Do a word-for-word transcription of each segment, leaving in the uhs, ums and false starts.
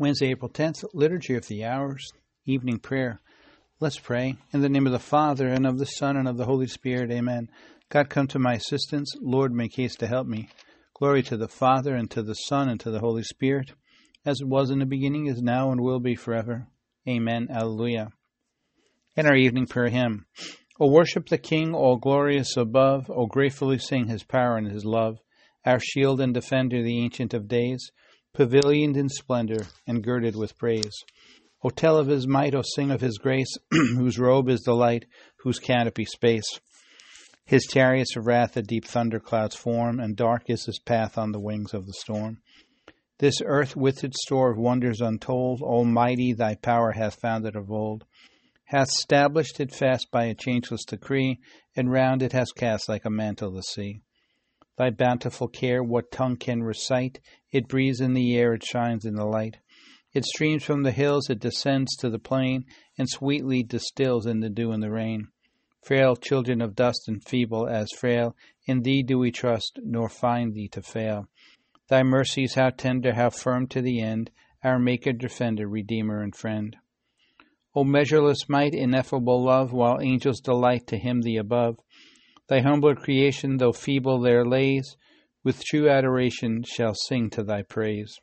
Wednesday, April tenth, Liturgy of the Hours, Evening Prayer. Let's pray. In the name of the Father, and of the Son, and of the Holy Spirit, amen. God, come to my assistance. Lord, make haste to help me. Glory to the Father, and to the Son, and to the Holy Spirit, as it was in the beginning, is now, and will be forever. Amen. Alleluia. In our evening prayer hymn, O worship the King, all glorious above. O gratefully sing his power and his love. Our shield and defender, the Ancient of Days, pavilioned in splendor and girded with praise. O tell of his might, O sing of his grace, whose robe is the light, whose canopy space. His chariots of wrath the deep thunder clouds form, and dark is his path on the wings of the storm. This earth with its store of wonders untold, Almighty, thy power hath founded of old, hath stablished it fast by a changeless decree, and round it has cast like a mantle the sea. Thy bountiful care what tongue can recite? It breathes in the air, it shines in the light. It streams from the hills, it descends to the plain, and sweetly distills in the dew and the rain. Frail children of dust and feeble as frail, in thee do we trust, nor find thee to fail. Thy mercies how tender, how firm to the end, our Maker, Defender, Redeemer, and Friend. O measureless might, ineffable love, while angels delight to hymn thee above, thy humbler creation, though feeble there lays, with true adoration shall sing to thy praise.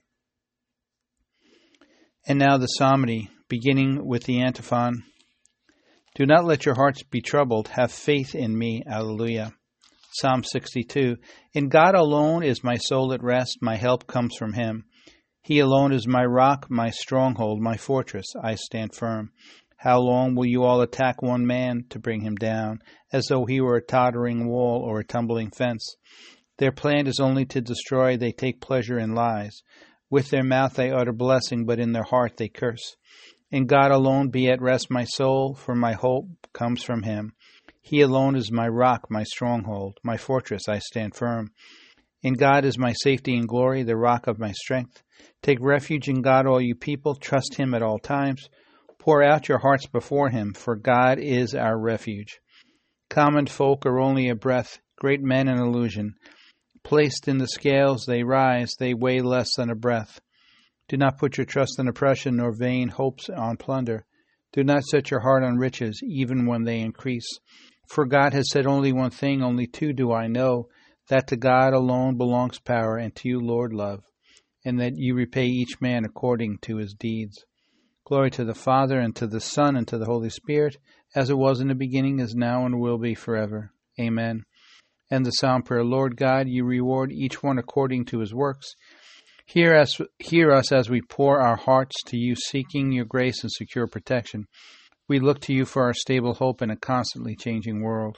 And now the psalmody, beginning with the antiphon. Do not let your hearts be troubled, have faith in me. Alleluia. Psalm sixty-two. In God alone is my soul at rest, my help comes from him. He alone is my rock, my stronghold, my fortress, I stand firm. How long will you all attack one man to bring him down, as though he were a tottering wall or a tumbling fence? Their plan is only to destroy, they take pleasure in lies. With their mouth they utter blessing, but in their heart they curse. In God alone be at rest my soul, for my hope comes from him. He alone is my rock, my stronghold, my fortress, I stand firm. In God is my safety and glory, the rock of my strength. Take refuge in God, all you people, trust him at all times. Pour out your hearts before him, for God is our refuge. Common folk are only a breath, great men an illusion. Placed in the scales they rise, they weigh less than a breath. Do not put your trust in oppression, nor vain hopes on plunder. Do not set your heart on riches, even when they increase. For God has said only one thing, only two do I know, that to God alone belongs power, and to you, Lord, love, and that you repay each man according to his deeds. Glory to the Father, and to the Son, and to the Holy Spirit, as it was in the beginning, is now, and will be forever. Amen. And the Psalm prayer, Lord God, you reward each one according to his works. Hear us, hear us as we pour our hearts to you, seeking your grace and secure protection. We look to you for our stable hope in a constantly changing world.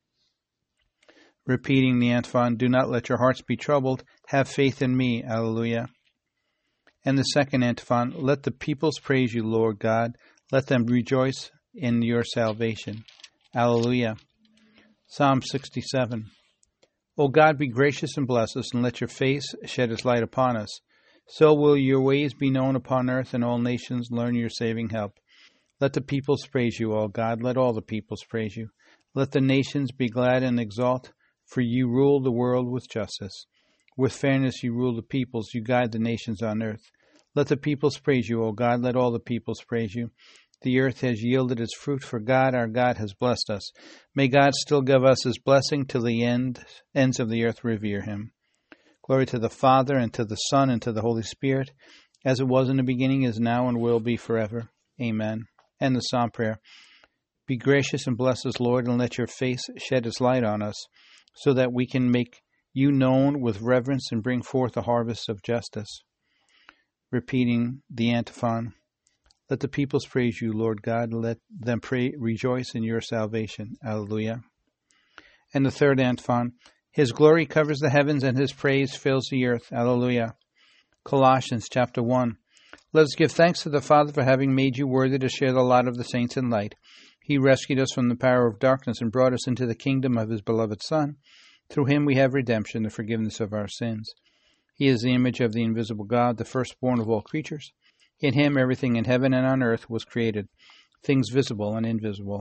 Repeating the antiphon, do not let your hearts be troubled. Have faith in me. Alleluia. And the second antiphon, let the peoples praise you, Lord God. Let them rejoice in your salvation. Alleluia. Psalm sixty-seven. O God, be gracious and bless us, and let your face shed its light upon us. So will your ways be known upon earth, and all nations learn your saving help. Let the peoples praise you, O God. Let all the peoples praise you. Let the nations be glad and exult, for you rule the world with justice. With fairness you rule the peoples, you guide the nations on earth. Let the peoples praise you, O God. Let all the peoples praise you. The earth has yielded its fruit, for God, our God, has blessed us. May God still give us his blessing till the end, ends of the earth revere him. Glory to the Father, and to the Son, and to the Holy Spirit, as it was in the beginning, is now, and will be forever. Amen. And the Psalm prayer. Be gracious and bless us, Lord, and let your face shed its light on us, so that we can make you known with reverence and bring forth a harvest of justice. Repeating the antiphon. Let the peoples praise you, Lord God. Let them pray, rejoice in your salvation. Alleluia. And the third antiphon. His glory covers the heavens, and his praise fills the earth. Alleluia. Colossians chapter one. Let us give thanks to the Father for having made you worthy to share the lot of the saints in light. He rescued us from the power of darkness and brought us into the kingdom of his beloved Son. Through him we have redemption, the forgiveness of our sins. He is the image of the invisible God, the firstborn of all creatures. In him everything in heaven and on earth was created, things visible and invisible.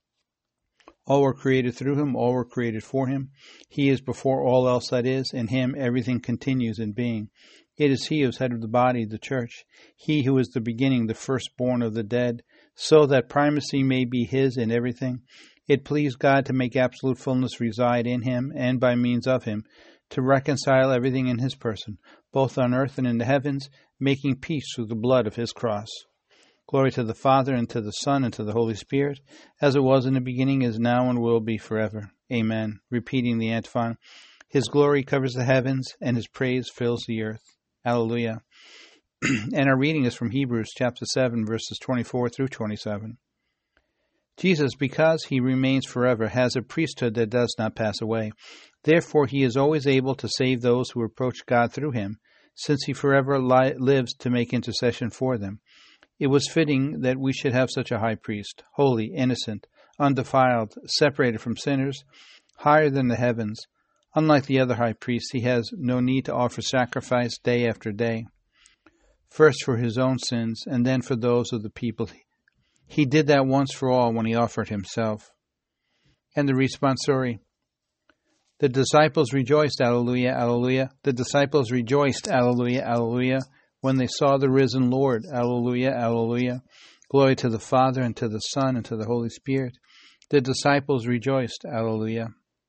All were created through him, all were created for him. He is before all else that is. In him everything continues in being. It is he who is head of the body, the church, he who is the beginning, the firstborn of the dead, so that primacy may be his in everything. It pleased God to make absolute fullness reside in him, and by means of him, to reconcile everything in his person, both on earth and in the heavens, making peace through the blood of his cross. Glory to the Father, and to the Son, and to the Holy Spirit, as it was in the beginning, is now, and will be forever. Amen. Repeating the antiphon. His glory covers the heavens, and his praise fills the earth. Alleluia. And our reading is from Hebrews chapter seven, verses twenty-four through twenty-seven. Jesus, because he remains forever, has a priesthood that does not pass away. Therefore he is always able to save those who approach God through him, since he forever li- lives to make intercession for them. It was fitting that we should have such a high priest, holy, innocent, undefiled, separated from sinners, higher than the heavens. Unlike the other high priests, he has no need to offer sacrifice day after day, first for his own sins and then for those of the people. He did that once for all when he offered himself. And the responsorial. The disciples rejoiced, Alleluia, Alleluia. The disciples rejoiced, Alleluia, Alleluia, when they saw the risen Lord, Alleluia, Alleluia. Glory to the Father, and to the Son, and to the Holy Spirit. The disciples rejoiced, Alleluia.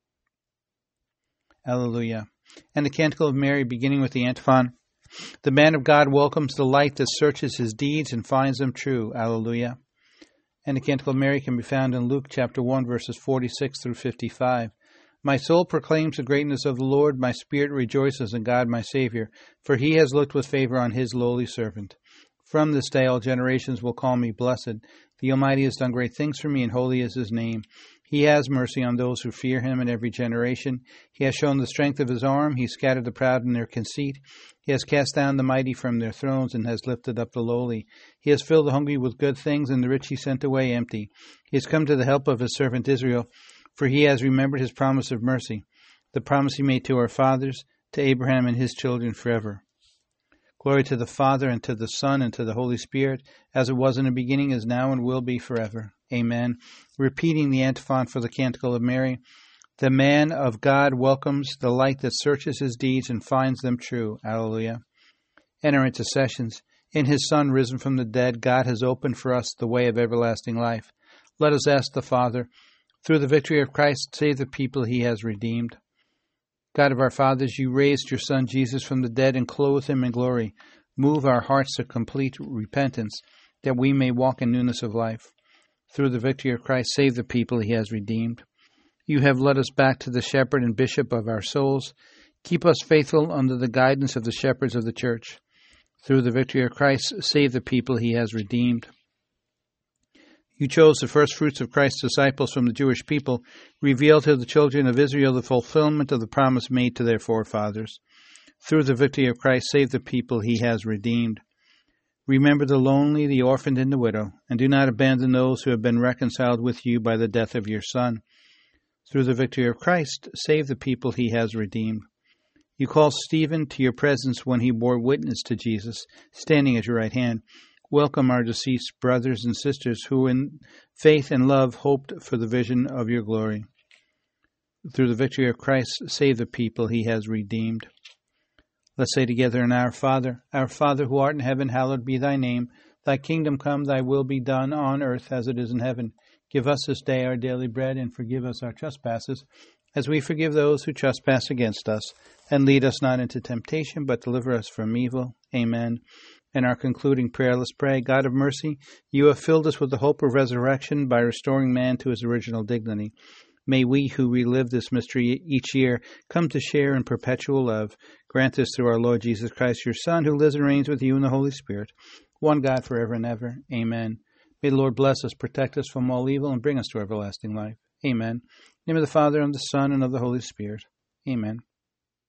Alleluia. And the Canticle of Mary, beginning with the antiphon. The man of God welcomes the light that searches his deeds and finds them true, Alleluia. And the Canticle of Mary can be found in Luke chapter one, verses forty-six through fifty-five. My soul proclaims the greatness of the Lord. My spirit rejoices in God my Savior, for he has looked with favor on his lowly servant. From this day all generations will call me blessed. The Almighty has done great things for me, and holy is his name. He has mercy on those who fear him in every generation. He has shown the strength of his arm. He scattered the proud in their conceit. He has cast down the mighty from their thrones, and has lifted up the lowly. He has filled the hungry with good things, and the rich he sent away empty. He has come to the help of his servant Israel, for he has remembered his promise of mercy, the promise he made to our fathers, to Abraham and his children forever. Glory to the Father, and to the Son, and to the Holy Spirit, as it was in the beginning, is now, and will be forever. Amen. Repeating the antiphon for the Canticle of Mary. The man of God welcomes the light that searches his deeds and finds them true. Alleluia. And our intercessions. In his Son risen from the dead, God has opened for us the way of everlasting life. Let us ask the Father, through the victory of Christ, save the people he has redeemed. God of our fathers, you raised your Son Jesus from the dead and clothed him in glory. Move our hearts to complete repentance, that we may walk in newness of life. Through the victory of Christ, save the people he has redeemed. You have led us back to the shepherd and bishop of our souls. Keep us faithful under the guidance of the shepherds of the church. Through the victory of Christ, save the people he has redeemed. You chose the first fruits of Christ's disciples from the Jewish people, revealed to the children of Israel the fulfillment of the promise made to their forefathers. Through the victory of Christ, save the people he has redeemed. Remember the lonely, the orphaned, and the widow, and do not abandon those who have been reconciled with you by the death of your Son. Through the victory of Christ, save the people he has redeemed. You called Stephen to your presence when he bore witness to Jesus, standing at your right hand. Welcome our deceased brothers and sisters who in faith and love hoped for the vision of your glory. Through the victory of Christ, save the people he has redeemed. Let's say together in Our Father, Our Father who art in heaven, hallowed be thy name. Thy kingdom come, thy will be done on earth as it is in heaven. Give us this day our daily bread, and forgive us our trespasses, as we forgive those who trespass against us. And lead us not into temptation, but deliver us from evil. Amen. In our concluding prayer, let's pray. God of mercy, you have filled us with the hope of resurrection by restoring man to his original dignity. May we who relive this mystery each year come to share in perpetual love. Grant this through our Lord Jesus Christ, your Son, who lives and reigns with you in the Holy Spirit, one God forever and ever. Amen. May the Lord bless us, protect us from all evil, and bring us to everlasting life. Amen. In the name of the Father, and of the Son, and of the Holy Spirit. Amen.